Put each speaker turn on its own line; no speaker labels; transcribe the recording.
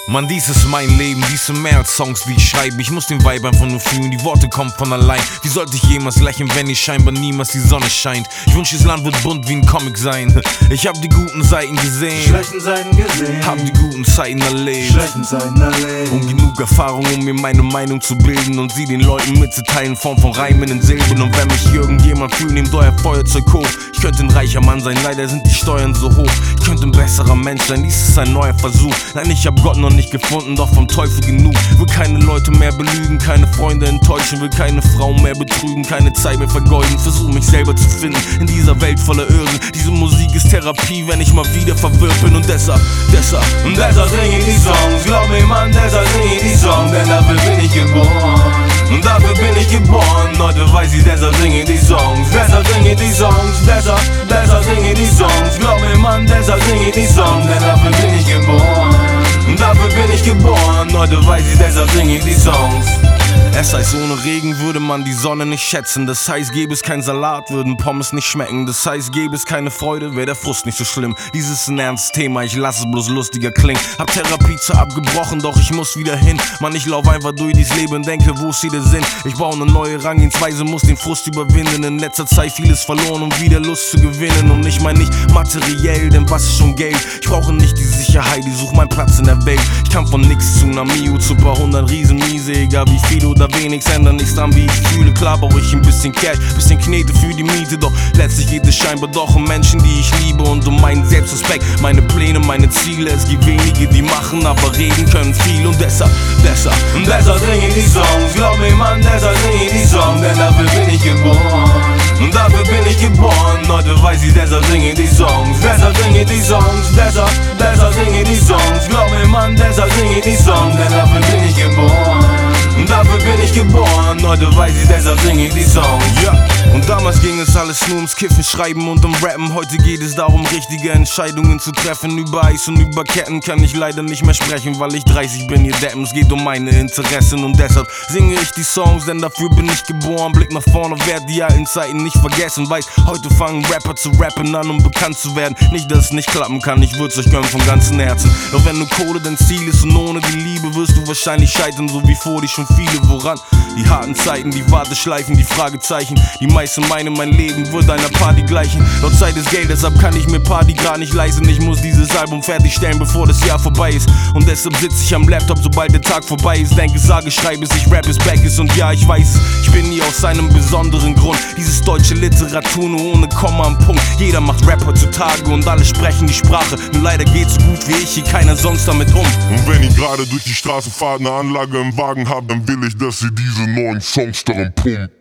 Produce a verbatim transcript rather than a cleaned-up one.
Mann, dies ist mein Leben, dies sind mehr als Songs, die ich schreibe. Ich muss den Vibe einfach nur fühlen, die Worte kommen von allein. Wie sollte ich jemals lächeln, wenn ich scheinbar niemals die Sonne scheint? Ich wünsch, das Land wird bunt wie ein Comic sein. Ich hab die guten Seiten gesehen,
die schlechten Seiten gesehen,
hab die guten Zeiten erlebt,
die schlechten Seiten erlebt.
Und genug Erfahrung, um mir meine Meinung zu bilden und sie den Leuten mitzuteilen in Form von Reimen in Silben. Und wenn mich irgendjemand fühlt, nehmt euer Feuerzeug hoch. Ich könnte ein reicher Mann sein, leider sind die Steuern so hoch. Ich könnte ein besserer Mensch sein, dies ist ein neuer Versuch. Nein, ich hab Gott noch nicht gefunden, doch vom Teufel genug. Will keine Leute mehr belügen, keine Freunde enttäuschen, will keine Frau mehr betrügen, keine Zeit mehr vergeuden. Versuch mich selber zu finden in dieser Welt voller Irren. Diese Musik ist Therapie, wenn ich mal wieder verwirrt bin. Und deshalb, deshalb, und deshalb singe ich die Songs. Glaub mir, Mann, deshalb singe ich die Songs, denn dafür bin ich geboren. Und dafür bin ich geboren, heute weiß ich, deshalb singe ich die Songs. Deshalb singe ich die Songs, deshalb, deshalb singe ich die Songs. Glaub mir, Mann, deshalb singe ich die Songs, denn dafür bin ich geboren. Und dafür bin ich geboren, heute weiß ich, deshalb singe ich die Songs. Es heißt, ohne Regen würde man die Sonne nicht schätzen. Das heißt, gäbe es kein Salat, würden Pommes nicht schmecken. Das heißt, gäbe es keine Freude, wäre der Frust nicht so schlimm. Dies ist ein ernstes Thema, ich lass es bloß lustiger klingen. Hab Therapie zwar abgebrochen, doch ich muss wieder hin. Mann, ich lauf einfach durch dieses Leben, denke, wo ist hier der Sinn? Ich baue eine neue Herangehensweise, muss den Frust überwinden. In letzter Zeit vieles verloren, um wieder Lust zu gewinnen. Und ich mein nicht materiell, denn was ist schon Geld? Ich brauche nicht die Sicherheit, ich such meinen Platz in der Welt. Ich kann von nix zu einer Mio zu paar hundert Riesenmiese, egal wie viel oder wenig, ändert nichts dran, wie ich fühle. Klar brauche ich ein bisschen Cash, bisschen Knete für die Miete, doch letztlich geht es scheinbar doch um Menschen, die ich liebe und um meinen Selbstrespekt, meine Pläne, meine Ziele. Es gibt wenige, die machen, aber reden können viel und deshalb, deshalb, und deshalb singe ich die Songs. Glaub mir, Mann, deshalb singe ich die Songs, denn dafür bin ich geboren. Und dafür bin ich geboren, heute weiß ich, deshalb singe ich die Songs. Deshalb singe ich die Songs, deshalb, deshalb singe ich die Songs. Glaub mir, Mann, deshalb singe ich die Songs, denn dafür bin ich geboren. Und dafür bin ich geboren, heute weiß ich, deshalb singe ich die Songs. Ja, und damals ging es alles nur ums Kiffen, Schreiben und um Rappen. Heute geht es darum, richtige Entscheidungen zu treffen. Über Eis und über Ketten kann ich leider nicht mehr sprechen, weil ich dreißig bin, ihr Deppen. Es geht um meine Interessen und deshalb singe ich die Songs, denn dafür bin ich geboren. Blick nach vorne, werd die alten Zeiten nicht vergessen. Weiß, heute fangen Rapper zu rappen an, um bekannt zu werden. Nicht, dass es nicht klappen kann, ich würd's euch gönnen von ganzem Herzen. Doch wenn nur Kohle dein Ziel ist und ohne die Liebe wirst du wahrscheinlich scheitern, so wie vor dich schon viele. Woran? Die harten Zeiten, die Warteschleifen, die Fragezeichen. Die meisten meinen, mein Leben wird einer Party gleichen. Doch Zeit ist Geld, deshalb kann ich mir Party gar nicht leisten. Ich muss dieses Album fertigstellen, bevor das Jahr vorbei ist. Und deshalb sitze ich am Laptop, sobald der Tag vorbei ist. Denke, sage, schreibe es, ich rap es, back ist und ja, ich weiß es. Ich bin hier aus einem besonderen Grund. Dieses deutsche Literatur nur ohne Komma am Punkt. Jeder macht Rap heutzutage und alle sprechen die Sprache. Nur leider geht so gut wie ich hier keiner sonst damit um.
Und wenn ihr gerade durch die Straße fahrt, eine Anlage im Wagen habt, dann will ich, dass ihr diese neuen Songs daran pumpt.